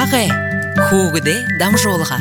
Шағы хөгіде дамжолға.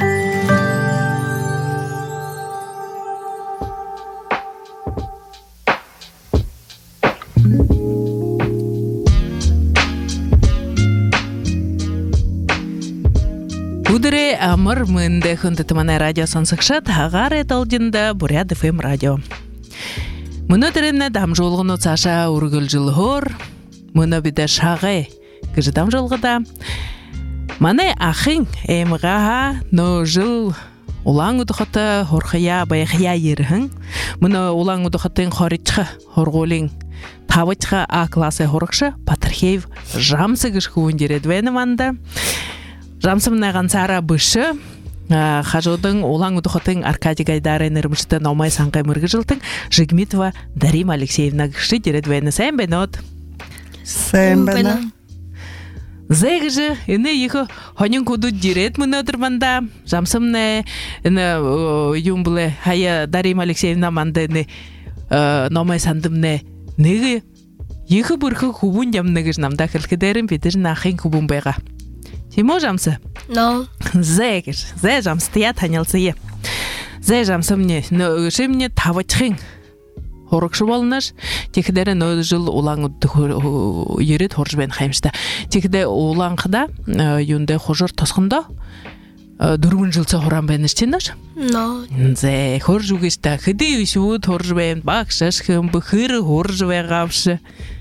Удыре амыр мынды хүндітіміне радио сонсықшат, ағар еталдында Бурят ФМ радио. Мұны дірінне дамжолғыны цаша үргіл жыл хор, мұны біді шағы кіжі дамжолғыда. Мане ахин эмгаха но жыл улаң удухата хорхая баяхая ерхин. Мұны улаң удухатын хоричха хорголин тавычха А классы хорықшы Патрхеев жамсыгыш хуындередвені манда. Жамсымна ғансара бұшы Хажудың улаң удухатын Аркадий Гайдарын ырмышты наумай санғай мұрғы жылтың Жигмитова Дарима Алексеевна гышты дередвені. Сәйін бәні от? Сәйін бәні. Зайгыжы, ине ехо хонин куду дирет мы надырманда. Жамсымне юмбле хая Дарима Алексеевна мандыны номай сандымне неги ехо бұрқы хубун ямныгыж намда кілкідерін бедір нахин хубун байға. Тимо жамсы? No. Зайгыж, зай жамсы тия танялсы е. Зай жамсымне, шымне тавачхин. Хорықшы болынаш, текідері нөді жыл улаң ерет хоржбен қаймышта. Текіде улаңқыда, юнде хожыр тосқында, дұрмын жылсы хоран бәніштенаш? No. Зе, хоржугешта, қыды үшуд хоржбен, бақшашқым, бұқыры хоржбен қапшы.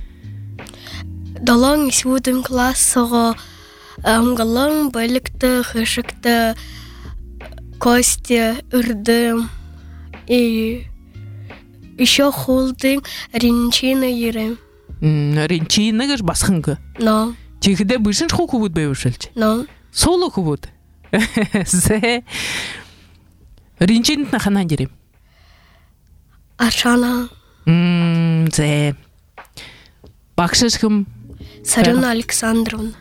Далаң үшудым классыға аңғалаң бәлікті, қышықты, кости, үрдім, Еще холдың ринчина ерем. Ринчина гаш басқынғы? No. Текіде бұшын шқу күбіт бәй өшілчі? No. Солы күбіт? Зе. Ринчинтна қанан дерем? Аршана. Зе. Бақшышқым? Сарина Александровна.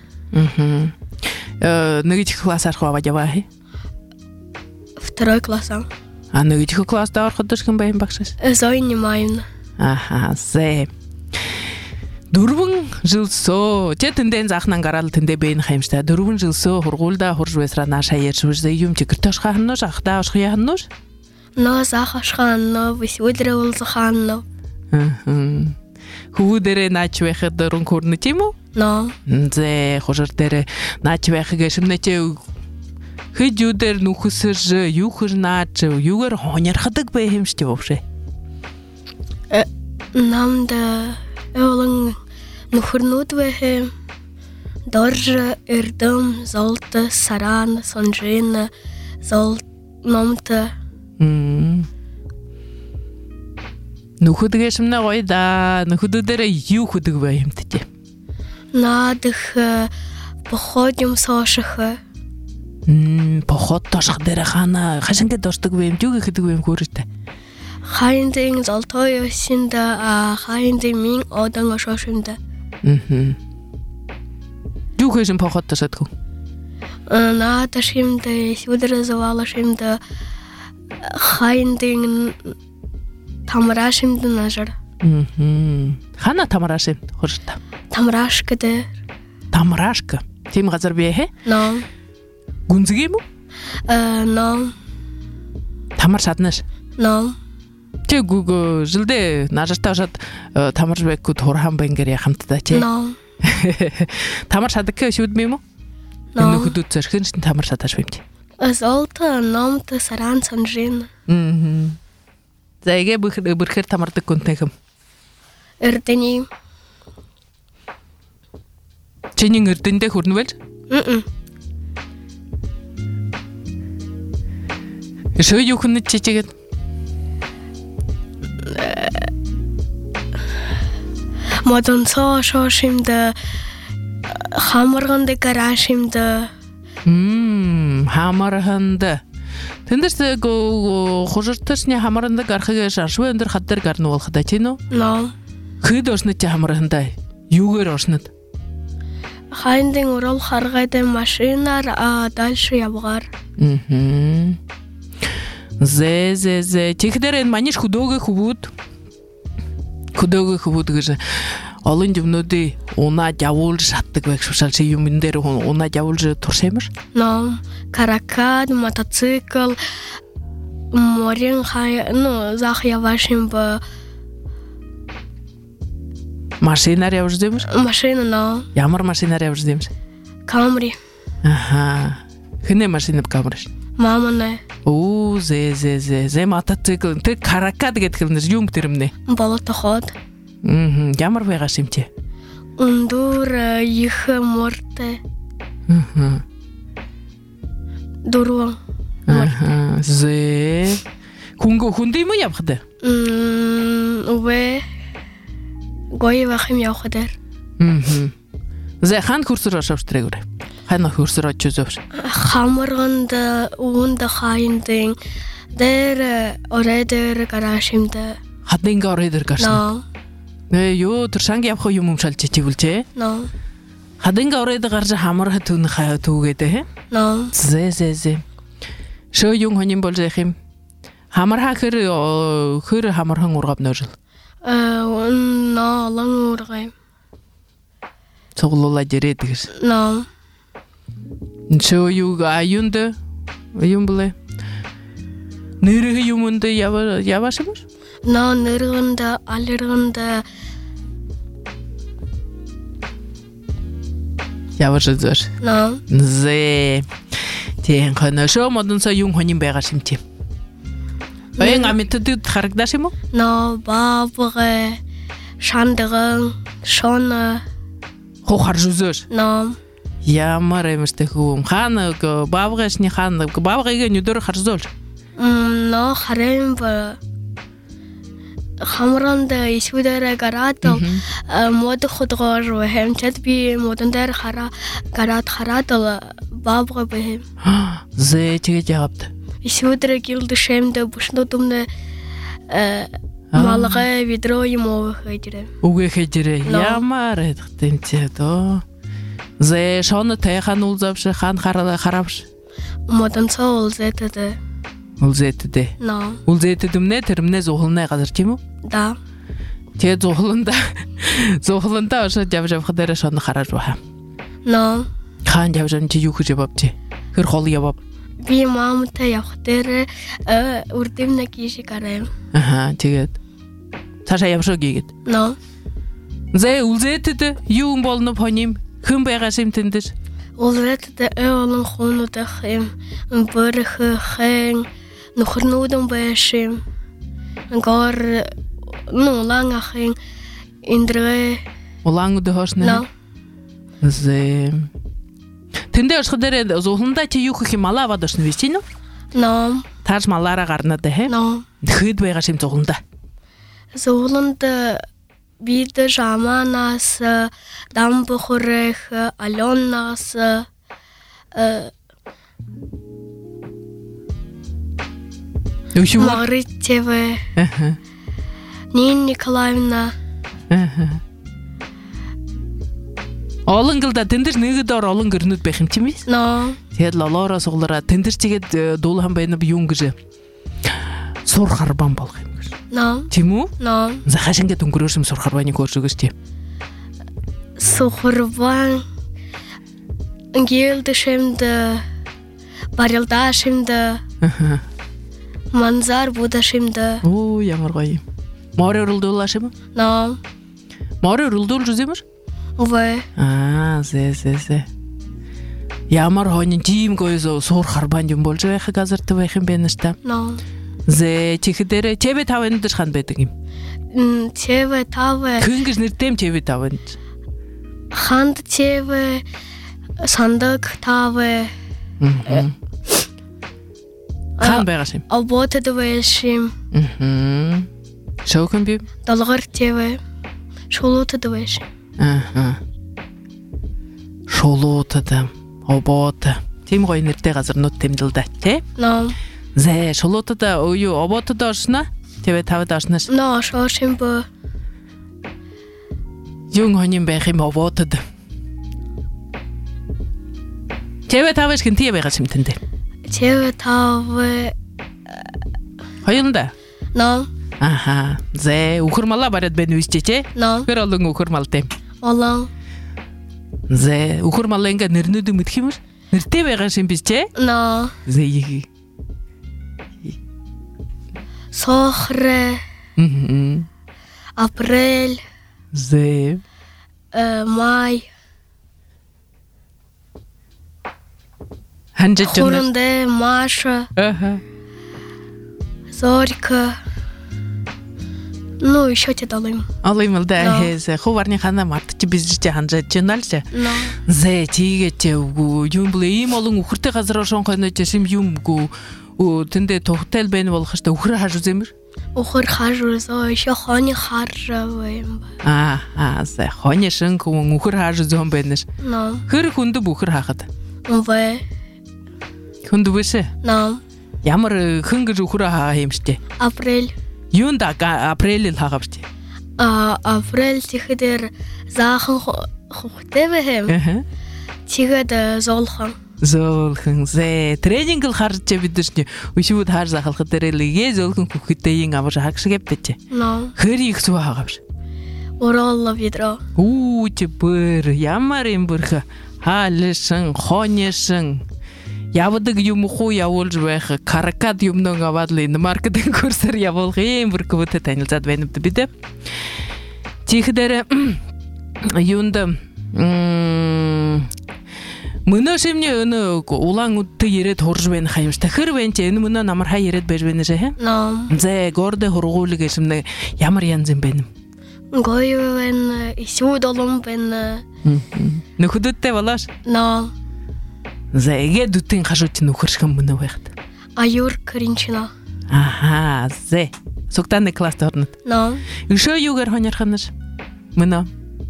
Нығытық класс арқуа бадявахи? Второй класса. А нығытық класста арқыдышқым бәйін бақшыш? Зоя Немаевна. Аха, зе. Дұрбың жылсо, те тінден зақынан қаралы тінде бейін қаймышта. Дұрбың жылсо, хұрғылда хұржуесра наша ершуізді юм текірті ашқағынны, жақта ашқияғынны? Но зақ ашқағынны, весудірі ұлзықағынны. Худere начвеха дұрын көрні тему? No. Зе, хожырдері начвеха гешімнете хыдюдер нухысыжы, юхыр начы, югар хонер хадык бәйхемште вопше? Намда Эвлың нухырнуд вэхем, доржы, үрдім, золты, саран, сонжина, золт, номты. Нухыды гешімна ойда, нухыдыдері юхыдык бәйхемтеде? Надых походим сошыхы. Поход тошықдері қана, қашынға доштық бәйім, жүгі қыдық бәйім көрішті? Хайндың золтой өсінді, хайндың мен одан өшошынды. Жүгі жын поход тошытқу? Надышымды, сүдірі зуалышымды, хайндың тамырашымды нажыр. Қана тамырашым құрышты? Тамырашкыдыр. Тамырашкы? Тем ғазыр бейхе? No. Гүнзіге му? No. Тамыр шатныш? No. Те гүгі жылде нажырта жат тамыр жбек күт хорхан бәнгер яқымтыда те? No. Тамыр шатықы өші өдмей му? No. Үні күді өтсіршін үшін тамыр шаташ бәмде? Золты, номты, саран, сонжин. Зайге бірхір тамырды күнтегім? Үрдіні. Ченің үрдінде көрні бәл? Шөй юқынны чечеген? Модан шошымды, хамырғынды қарашымды. Хамырғынды. Тендерсі қожыртышне хамырғынды қарқыға жаршуы өндір қаттыр қарны олқыда тені? No. Қыд ошнытте хамырғынды? Югер ошныт? Хайндың орал қарғайды машинар, дальше ябғар. Зе. Текдерен маниш худога хубут. Худога хубут гыжы. Олон юмнуудыг унаад явуулж шатдаг байх шушаал чи юмн дээр унаад явуулж туршаймар. Но каракад, мотоцикл, морин хай, зах явашим ба Машинаар явж дэмэр? машина но. Ямар машинаар явж дэмэр? Камри. Аха. Хэнэ машинаар камраш? Мама не. Оо зэ мотоцикл тэг каракад гэдэг юм юм тэрмнэ. Болотоход. Ямар байгаш юм чи? Унdur их морте. Дурван. Зэ. Хүндий мө явах дэ? Уве гой вахим явах дээр. Зэ хан хөрсөр шавштрэгүрэ. Хан хөрсөр очиж. Хамарганд uuнд хайндын дээр оройдэр гарашимд. Хадинга оройдэр гарсан. Ёо тэр шанг явах юм шалж чигүүлжээ. Но. Хадинга оройдэр гарч хамарха түн хаа түүгээд. Но. Зэ. Шөө юм хоним болж их юм. Хамарха хөр хамархан ургав нөрл. Лан ургай. Цоглуулаад ирээд гэж. Но. Шөө юу аюунд юм блэ? Нэрэг юмд яваш юм? Но нэргэнд алэргэнд яваш зэр. Но. Зэ. Тийм ханашо модонса юм хоним байгаа юм тийм. Баян амитд харагдаш юм уу? Но бабгэ шандган шона Хохар зүзөр. но. Ямар эмэртэй хүм. Хаан баавгашны хаан баавгыг нүдөр харзуул. Но харем ба хамранд исвүдэрэ гараад мод худгоор хэмчэд би модон дээр гараад баавга бэхэм. Зэ тэгээд яваад. Исвүдэрэ гилд шэмдэ бүшнөдүмнэ малгай видео юм уу хэжрэ. Үгээ хэжрэ. Ямар хэдэгтэй чи дөө. Зэ шон тайхан улзавш хаан харавш. Модон цол зэтэдэ. Улзэтэдэ. Но. Улзэтэдэмнэ тэрмнэ зухалнаа газар тийм үү? Да. Тэгээ зухаланда ошод явж дээр шон хараж баха. Но. Хаан явж чи юу хийж явабч? Хэр хол явав. Би мамтай явах дээр үрдэмнэ киши гараем. Аха тэгээд цаашаа явшоо гигэд. Но. Зэ улзэтэд юу болно хоним хэн байгаа юм тэндэр? Улзэтэд олон хонуудах юм бөрххэн нөхөрнүүдэн байшим. Гор лангахын индрэ. Улаангууд хоошна. Зэ тэндээ орох дээр зулхандаа чи юу гэх юм малаа аваад орсон биш тийм үү? Но. Тааж малаараа гарнаа дэ. Но. Хэд байгаа юм зулхандаа. Зулханд бид жаманаас дамбхурэх алоннаас Маритеве. Нин Николаевна. Олонголда тэндэр нэгэд олон гэрнүүд байх юм тийм ээ? Но. Тэгээд лолоороо суглараа тэндэр чигээд дуулхан байна би юу гэж сур харбан болох юм гэж. Но. Тийм үү? Но. Захаш ингээд өнгөрөөшм сур харбаны курс өгөөс тийм. Сухарван гилдэшэмд барилдашэмд манзар будашэмд. Оо ямар гоё юм. Море уралдуулаш юм? Но. Море уралдуулж үзэмэр? Увэ. Зэ. Ямар хонин тийм гоё сур харбан юм болж байх газар байх юм байна ш та. Но. Зэ чихдэрэ TV5 энэ хан байдаг юм. TV5. Хөнгөж нэртэм TV5. Ханд TV сандаг тавэ. Хан байгаас юм. Аботод байшим. Шоукэн би. Долгор TV. Шулуутад байшим. Шулуутад обот. Тийм гоё нэртэй газарнууд тэмдэл да тий. Но. Зэ шулуутад юу оботод орсноо? TV5-д орсноос. Но шошим бо. Юун хоним байх юм оботод. TV5-ш гэн тий байгаас юм тэндэ. TV5 Хоёрында. Но. Аха. Зе ухурмала барат бен үстече. No. Хөр олон ухурмалтай. Олон. Зе ухурмала ингээ нэрнүүд мэдх юм уу? Нэртэй байгаа шин биш че? No. Зе их. Сохре. Апрель. Зе. Май. Ханжиж юм. Хорунде Маша. Аха. Зорька. Ну, еще те долым. Алым да хэз хуварны хана мартч бизж ханжиж байна л ч. No. Зе тийгээч үгүй юм блэ ийм олон үхэртэй газар шонхойно жишим юмгүй тэндээ тухтай байна болох штэ үхэр хаш үзэмэр. Ухэр хажуусоо еще хони харжавэм. Зе хони шин хүн үхэр хаш зөм байна ш. No. Хэр хүнд бүхэр хахад. Увэ. Хүнд бүшэ. No. Ямар хөнгөж үхэр хаа юм штэ. Апрель. Юунда апрель хаагавч. Апрель тихэдэр заахан хөхтэвэхэм. Аха. Тэгээд зоолхон. Зөөлхөн зе тренинг л харж бидэрчний өшүүд хаар захалхад дээрээ зөөлхөн хөхтэйн амар хагшиг бэч. No. Хэр их зүү хаагавш. Уролла видро. Ч бүр ямар юм бүрх хаалшин хоньшин явдаг юм хуу явуулж байх каракад юмноо аваад л энэ маркетинг курсаар явуулах юм бүрхүүтэй танилцаад байна бид. Чихдэр юунд мөнөө шимний өнөө улаан үдтэй ирээд хурж байна хаямш тахэр байна ч энэ мөнөө намар хаа ирээд байж байна шээ. No. Зе гордэ хургуулыг шимнэ ямар янз юм бэ? Гоёвэн исүүд олон байна. Нөхөдөлтэй болоош. No. Зе эгэ дүтийн хашууч нөхөршгөн мөнөө байхад. Аюр Кринчина. Аха, зе. Сугтаны класс орнод. No. Өшөө юугаар хоньорхонож? Мөнөө.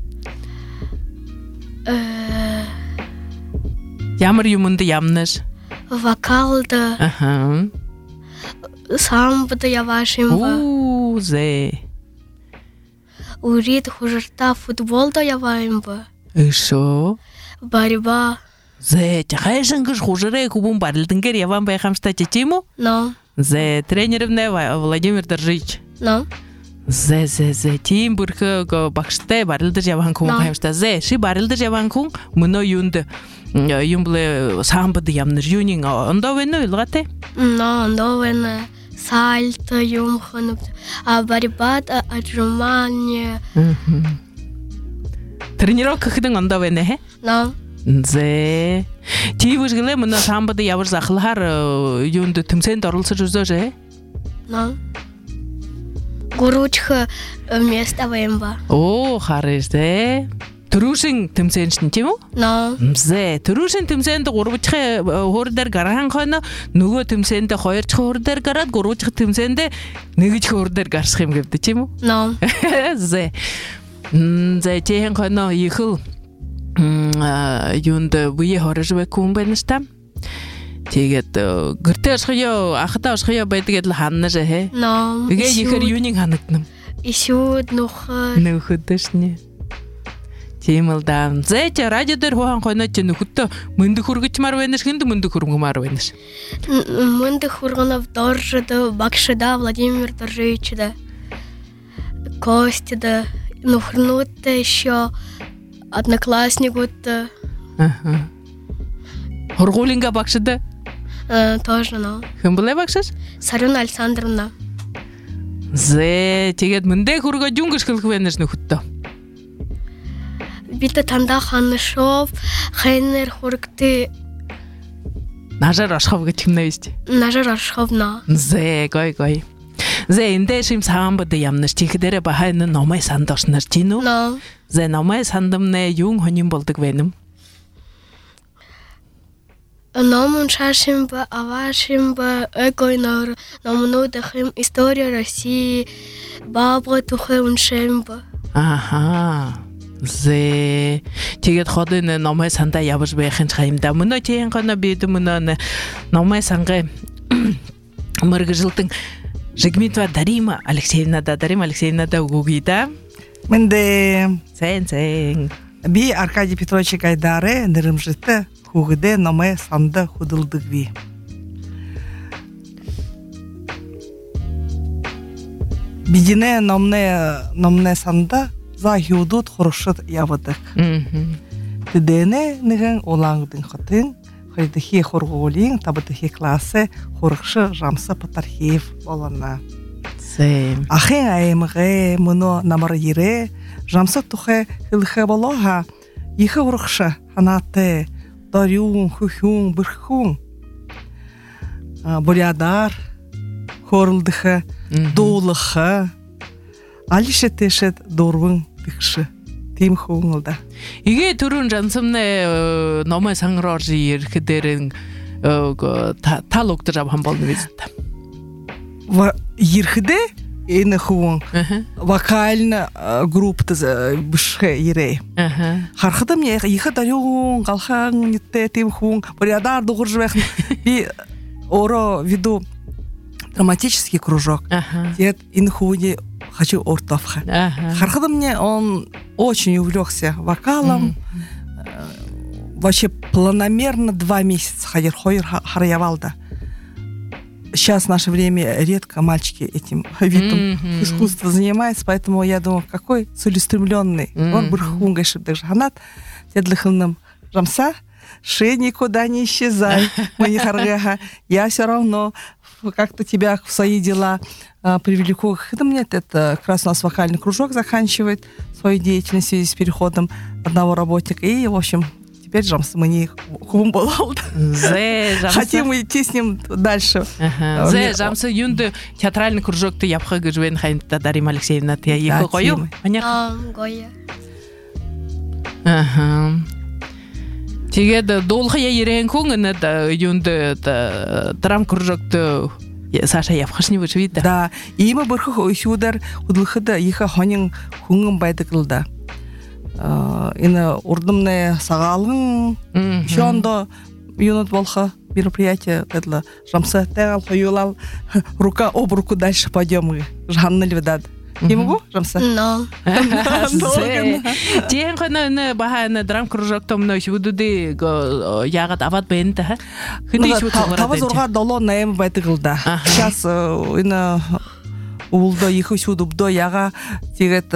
Ямар юмд ямнаш? Вокалда. Аха. Самбда явашим. Зе. Урид хужарта футболда яваем. Өшөө. Борьба. Зе чахайшангаш хужарэ хубун барилдангээр яван байх юмштай чим үү? No. Зе тренервнэ Владимир Доржич. No. Зе тим бүрхэ багштай барилдаж яван хүн юмштай. Зе ши барилдаж яван хүн мөнөө юунд юм блэ самбад ямнэр юунин ондоо вэ нэ илгатай? No, ондоо сальт юм хон борьбад отжимание. Тренировка хэдэн ондоо вэ нэ? No. Зе тийвэргэлээ мөнөө самбад явар захлахаар юунд тэмцээнд оролцож үзөөш. No. Гуручх место вэмба. Хариш зе. Төрүүшин тэмцээнд нь тийм үү? No. Зе төрүүшин тэмцээнд 3-р хуур дээр гарахан хойно нөгөө тэмцээнд 2-р хуур дээр гараад 3-р тэмцээнд 1-р хуур дээр гарсах юм гэвдэ тийм үү? No. Зе тийм хойно ихэл юунд бие хорож байх юм байна ш та. Тэгээд гэртээ ашхаяа ахтаа ашхаяа байдгийг л ханна шээ. No. Тэгээ ихэр юунийг ханагдана? Исүүд нөхөдөшний. Тийм л да. Зэ чи радио дээр хухан хойно чи нөхөдөө мөндөх хүргичмаар байна ш хинд мөндөх хүргэмаар байна ш. Мөндөх хүргэнав доржда багшда Владимир Доржичда. Костя нөхрнүүд еще одноклассникууд. Аха. Хургуулинга багшда? Тоже но. Хэн блэ багшш? Сарина Александровна. Зе тэгээд мөндөө хүргэж юнгэж хэлэх байна ш нөхөдөө. Бид тандаа ханшов хэнэр хүргтээ. Нажар ашхав гэж хэмнэ биш. Нажар ашхавна. Зе гой. Зе эндээ шим самбад ямнаш чихдэрэ бахайн номой сандашнар чинь үү? No. Зе номой сандамнэ юун хонин болдог байна? Номон шашимба, авашимба, экойнор, номнуудахим история России, бабга тухайн шимба. Аха. Зе тэгээд ходын номой сандаа явж байхын чаимда мөнөө тийм гоо бид мөнөө номой сангаа мэргэжилтэн Жигмитва Дарима Алексеевна да үгүйе да. Мэнде Зэн. Би Аркадий Петрович Гайдаре нэрэмжитэ хүүгдэ номой санда худалдаг би. Бидине номне санда за хюдут хорошот явадык. Тедене неген олаңдың хатын, хайдыхи хорголин, табыдыхи классы хорықшы жамса патархиев болана. Ахен аймығы мұны намар ере, жамса тухе хилхе болоға, ехе хорықшы ханаты, дарюн, хухюн, бірхун, бурядар, хорылдыхы, доулыхы, алише тешет дорвын тікші, тем хуңылда. Иге түрін жансымны номай саңырар жиыр кедерін талоқты жабхан болны везітті. Ерхіде ені хуң, вокальны группты бішхе ерей. Хархыды мне ехі дарюн, қалхан, нетте, тем хуң, бурядар доғыр жывәхін, би оро веду драматический кружок. Я инхуди хочу ортовха. Хархада мне он очень увлекся вокалом. Вообще планомерно 2 месяца ходил харьявалда. Сейчас в наше время редко мальчики этим видом искусства занимаются, поэтому я думаю, какой целеустремленный. Он бурхунгай шибдыш ханат, тедлыхылным жамса, никуда не исчезай, мои харгеха. Я все равно как-то тебя в свои дела привлеку. Это мне это как раз у нас вокальный кружок заканчивает свою деятельность в связи с переходом одного работника. И, в общем, теперь жамсы мы не хум болал. Хотим идти с ним дальше. Зе жамсы юнды театральный кружок ты япхага жвен хайнта Дарима Алексеевна ты ехал гою? Гоя. Тегеді долғы ерен көңіні юнды драм кружокты Саша япхашни вычвида. Да, има бірхі өшудар ұдылқыда ехі хонин көңін байды қылда. Ины урдымны сағалың, шонда юнат болха мероприятие тәдлі жамса тәғал қойылал, рука об руку дальше пойдем, жанны льведад. Кемгу жамса? Но. Тен қана бағаны драм кружоктом өшуды яғат ават бәйінді, ха? Тавыз ұрға дало наем бәйті қылда. Сейчас ины ұлды ехі өшуді бұды яға тегет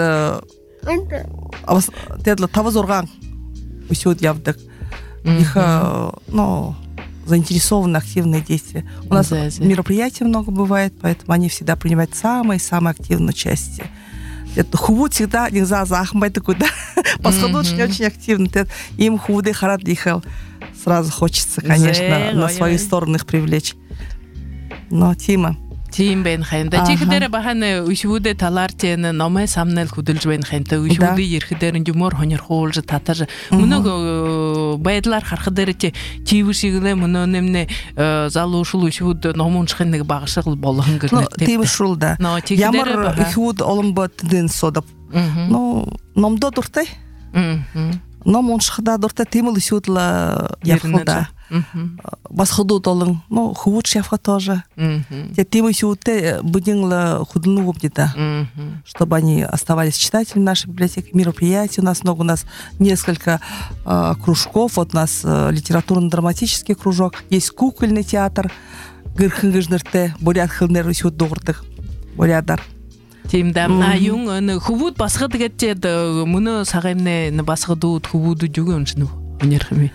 тавыз ұрған өшуді явдық. Ехі, заинтересованы активные действия. У нас мероприятий много бывает, поэтому они всегда принимают самые-самые активные участие. Хувуд всегда нельзя захмать куда. Поскольку очень активно. Им хувуды харат ехал. Сразу хочется, конечно, на свою сторону их привлечь. Но Тима. Тим бен хайнда. Чихдері бағаны үшуді талар тені номай самнел күділж бен хайнда. Үшуді ерхідерін юмор хонер қолжы татар. Мұны байдылар қарқыдері те тивішігілі мұны немне залушыл үшуді номын шықынығы бағышығыл болығын кірнетті. Тивішыл да. Ямар үшуді олым ба тідін содап. Номда дұртай. Номын шықыда дұртай теміл үшуділа яқылда. Басходут олың, хувуд шефа тоже. Тем еще будем худну где-то, чтобы они оставались читателями нашей библиотеки, мероприятий. У нас несколько кружков. Вот у нас литературно-драматический кружок, есть кукольный театр, гырхынгыжнырты, бурят хылнер усюд догртых, бурядар. Тимдам на юң хувуд басхыд кетте, мұны сағаймне басхыдуд хувуду жүгін жыну, өнерхіме.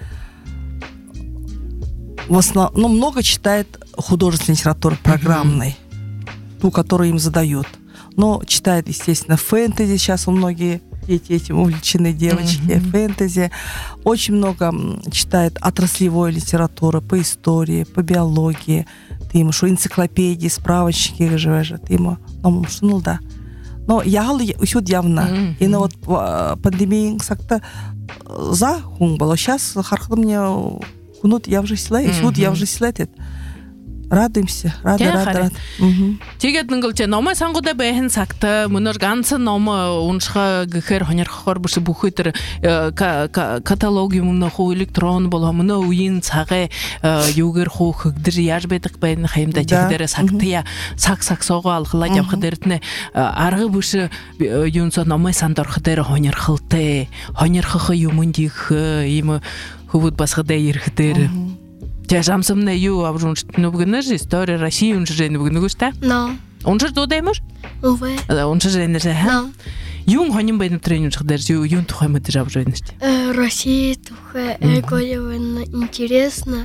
В основном много читает художественной литературы программной, ту, которую им задают. Но читает, естественно, фэнтези. Сейчас у многие дети этим увлечены, девочки, фэнтези. Очень много читает отраслевой литературы по истории, по биологии. Ты ему что, энциклопедии, справочники, ты ему, да. Но я еще явно. И на вот пандемии как-то за хун было. Сейчас хархда мне кунут я вже сілай, суд я вже сілетет. Радуемся, рад. Тегет ныңгылче нома саңғыда бәйін сақты, мұныр гансы нома ұншыға гіхер хонер қор бұшы бұхытыр каталогиумына ху электрон бола, мұны уйын сағы югер ху хүгдір яжбетік бәйін қайымда тегдері сақтыя сақ соғы алғыла жапқыдыртыны арғы бұшы юнса нома сандар қыдыры хонер қылты, хонер қықы юмын дейхі, емі хувуд басқыда ерхідері. Жамсымна ю абжунш нубгыныр история России унжен нубгыны густа? Но. Ончар додаймаш? Уве. Ончар энерсе, ха? Юн хоним байн тренинг хдерс, юн тухай материал жойнеш. Россия тухай гоевен интересно.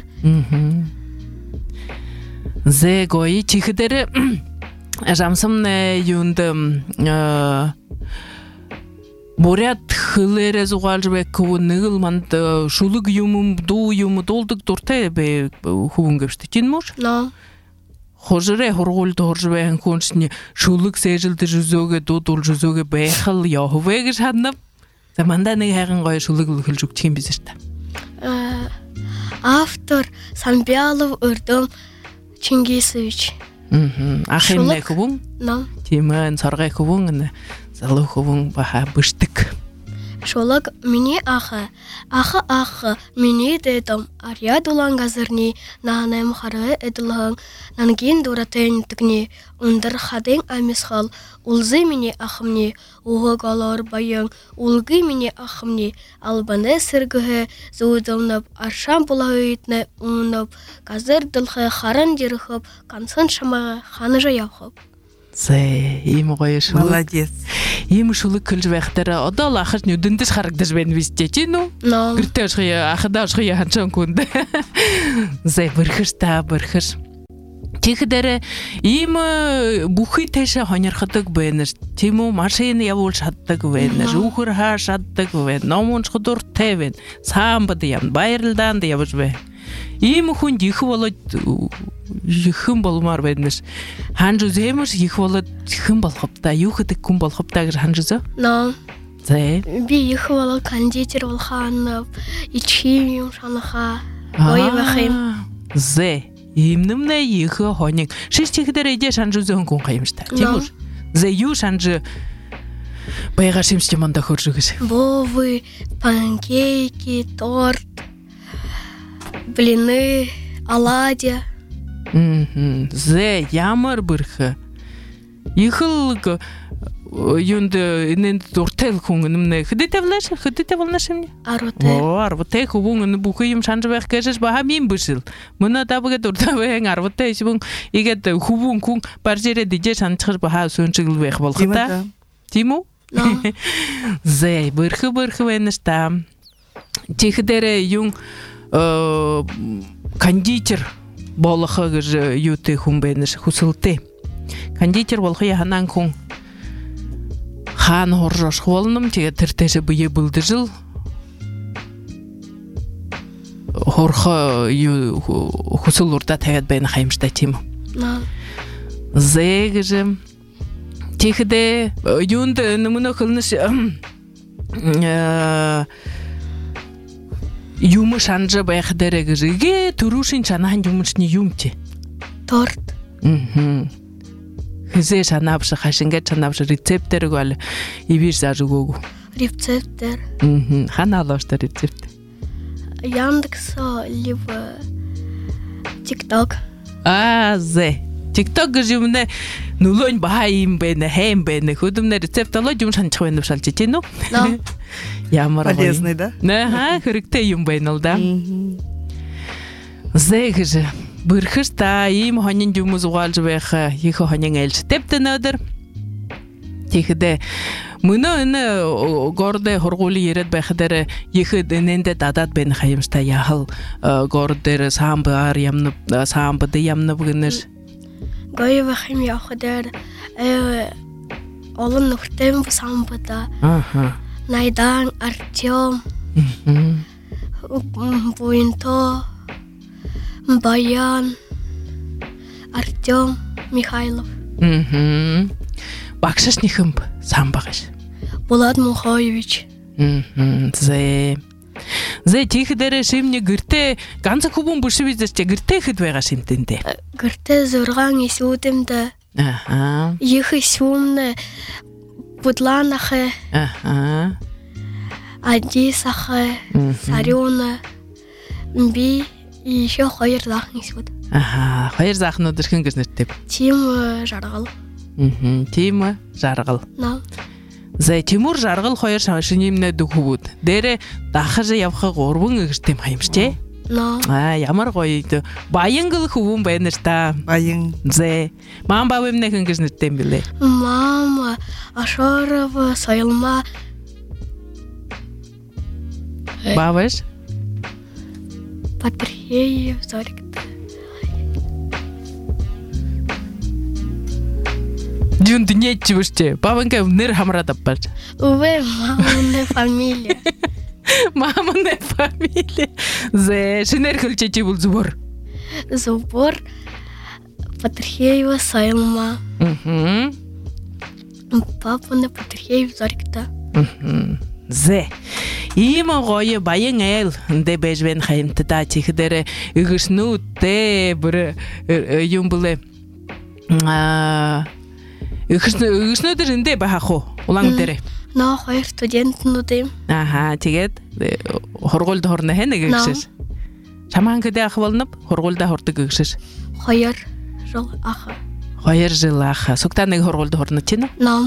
Зе гои чихдер жамсамне юнд Борят хылере зугалжбек куныгыл манд шулуг юмум ду юму долдук дуртай бе хувун гэвштин муш. Хожре хоргол доржбен кончни шулуг сэжилдэ жүзөөгө дуудул жүзөөгө байхал яхвэг шаднав. Заманда нэг хайган гоё шулуг хөлж өгчих юм биш та. Автор Самбялов Өрдөм Чингисович. Ахим нэг хувун? Тимэн саргай хувун залуу хувун баха бүштик. Шолог миний аха миний дэдом аряд улан газарни нанам хары эдлэн нангин дуратэн тгни ундар хадын амисхал улзы миний ахымни угагалар баян улгы миний ахымни албаны сыргы зуудымнап аршам булаитне унап газар дылхы харан жирхып кансан шама ханыжа явхып. Зе, им гоё шулуг. Молодец. Им шулуг кылж байхтар одоо л ахаж нүдэндэж харагдаж байна биш ч нүү. Гэртээ ашгая ахадаа ашгая ханчан күнд. Зе бэрхэж та бэрхэж. Тэгэхдэр им бүхий тэшэ хонирхдаг байна. Тийм үү машин явуулж чаддаг байна. Рүүхэр хааш чаддаг байна. Номонч худуртай байна. Саамбад юм баярлалдаанд явж бай. Ийм хүн их болоод ихэн болмаар байднаш. Ханж үзэмэш их болоод ихэн болох та. Юу гэдэг хүн болох та гэж ханж үзөө? Зэ. Би их болоод кондитер болохоо ичхим юм шанаха. Гоё байх юм. Зэ. Ийм нэмнэ их хоног. Шиш чихдэр идэ шанж үзэн хүн юм штэ. Тийм үү? Зэ юу шанж баяга шимсч манда хөржүгэж. Бовы, панкейки, торт. Блины, оладья. Зе ямар бэрх. Ихэл юнд энэнд дуртай хүн нэмнэ. Хэдэтэ волнаш юм? 10. Арвтай хүн бүхий юм шанж байх гэж баха мин бүшил. Мөн дабгэ дуртай байх арвтай шибэн игээд хүн баржирэ дижэ шанчхар баха сүнчгэл байх болох та. Тийм үү? Зе бэрх байна та. Чихдэрэ юм кондитер болохоо гэж юутэй хүн байна хүсэлтэй. Кондитер болохоо ханан хүн хаан хоржош болном тэгээд тэр тэшэ бие бүлдэжил хорхоо юу хүсэл урдаа тавиад байна хаимжтай тийм үү. Зэг тэгэхдээ юунд нэмнэ хөлнөш юм шанж байх дээрээ гэгээ төрүүшин чанаан юмчны юмч. Торт. Хэзээ шанаавш хашингээ чанаавш рецептэр гол ивэр зааж өгөөг. Рецептэр. Ханаалоош та рецепт. Яндекс либо TikTok. Зе. TikTok гэж юмнэ нөлөөний баа юм байна, хэм байна. Хөдөлмөр рецепт олоод юм шанчих байна шалж чинь үү? Ямар полезный, да? Хэрэгтэй юм байна л да. Зэгж бэрхэж та ийм хонин юм зугаалж байх их хонин айлж тэвтэн өдөр. Тэгэхдээ мөнөө энэ гордэ хургуули яриад байх дээр ихэд энэндэ дадаад байна хаямжтай яхал гор дээр самбар ямна самбад ямна бүгнэш. Гоё байх юм явах дээр олон нөхөртэй самбада. Найдан Артём. Буинто. Баян. Артём Михайлов. Багшашныхын самбагаш. Булат Мухаевич. Зэ тийхдэрэ шимний гэртээ ганц хүүхэн бүшвизэж гэртээ хэд байгаа шимтэндээ. Гэртээ 6 исүүдэмдэ. Их исүүмнэ будланахэ. Адисахэ. Сарёна. Би еще 2 захын исүүд. 2 захнууд ирхэн гэж нэртэй. Тим жаргал. Тим жаргал. Зэ Тимур жаргал 2 шиний юмнад хөвүүд. Дээрээ дахаж явхаг 3 гэртэм хаямжчээ. No. Ямар гоё. Баянгыл хөвөн байна ш та. Баян. Зэ. Мам бабам нэгэн гэж нэртэй юм бэлээ. Мама Ашарова Сайлма. Бабаш? Патрхеев Зоригта. Жун дүнийч чивэрчээ. Бабанга нэр хамраад авбаж. Уве маманая фамилия. Маманая фамилия. Зэ шинээр хөлжиж ивэл зүгээр. Зубор Патрхеева Сайлма. Папана Патрхеев Зоригта. Зэ. Ийм гоё баян айл дэ байж байна хаймтдаа чихдэрэ өгөрснүүдтэй бүр юм блэ. Өгөрснүүдэр эндэ байх уу? Улаан дээрээ. Ноо хоёр студентнууд юм. Тэгээд хургуульд хорно хэ нэг гэгшиш. Шамаан гэдэг ах болно хургуульда хордог гэгшиш. 2 жил ах. 2 жил ах. Сугта нэг хургуульд хорно чинь. Ном.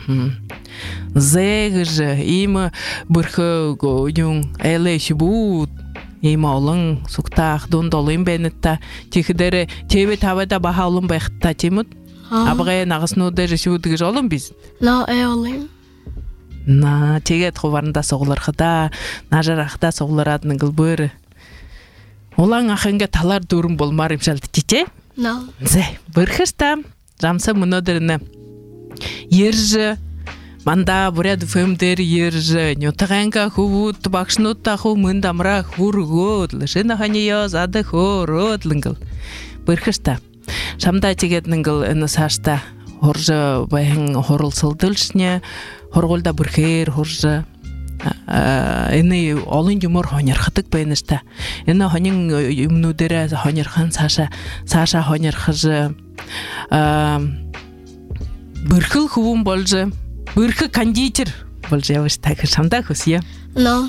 Зэгж ийм бүрхөө юм элэ шибүүд ийм олон сугтаах дунд олон байна та. Тэгэхдэр TV5-да баха олон байх та тийм үү? Абгай нагаснуудаар шүүд гэж олон биз. Ноо олон. Тэгээд хуваарандаа суглархада нажарахта суглараад нэг л бүр улаан ах ингээ талаар дүүрэн болмаар юм шалдчихжээ. Ноо. Зэ бүрхэста замса өнөөдөр нэ ерж манда бүрээд фэм дээр ерж нютаганга хөвүүд багшнуудаа хөө мөн дамраа хүргөөд шинэ ханиё зад хөөрөөд лингэл бүрхэста шамдаа чигээд нэнгэл энэ саашта хурж баян хуралсалдулшня хургуулда бүрхээр хурж энэ олон юмор хоньорхдаг байна ш та. Энэ хонин юмнуудаараа хоньорхон цаашаа хоньорхож бүрхэл хөвөн болж бүрхэг кондитер болж явж та гэж шамдаа хөсье. Ноо.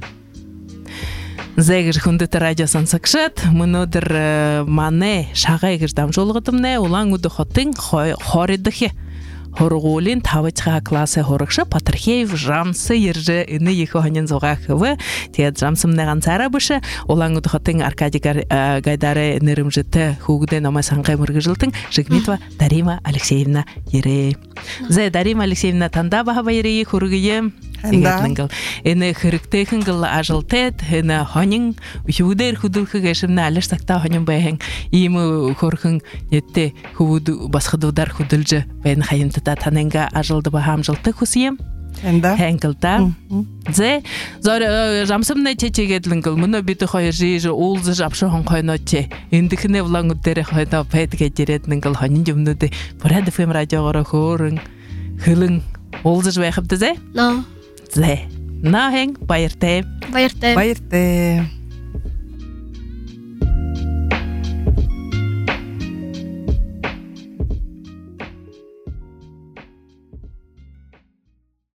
Зэгэр хүндэт радио сонсогчид өнөөдөр манай шагай гэж дамжуулгад юмнэ улаан өдө хотын хоридх хургуулийн 5-р классын хурагш Патрхеев Жамс ирж энэ их хонин зугаах вэ. Тэгээд Жамсмны ганцаараа биш улаан өдө хотын Аркадий Гайдаре нэрмжтэй хүүгдээ намайг сангай мөргөжилтэн Жигмитова Дарима Алексеевна ирээ. Зэ Дарима Алексеевна танда баха баярыг хүргэе. Энэ хэрэгтэйхэн гэл ажилтад энэ хонин хүүгдээр хөдөлгөх гэшмнэ алиш цагтаа хонин байхан ийм хөрхөн нэттэй хөвд басхадуудаар хөдөлж байна хаянтаа тананга ажилд ба хамжилтдаг хүсье. Хэнгэлда. Зэ зор Жамсамнаа чичгээд лингэл мөнө бид хоёр жиж уулзаж авшихон хойноч эндхнэ влог дээр хойно пэд гэж ирээд нэнгэл хонин юмнууд Бурад FM радиогоор хөөрөн хөлөн уулзаж байх хэвдэ зэ. Ноо. Зэ. Нахэнг баяртай. Баяртай. Баяртай.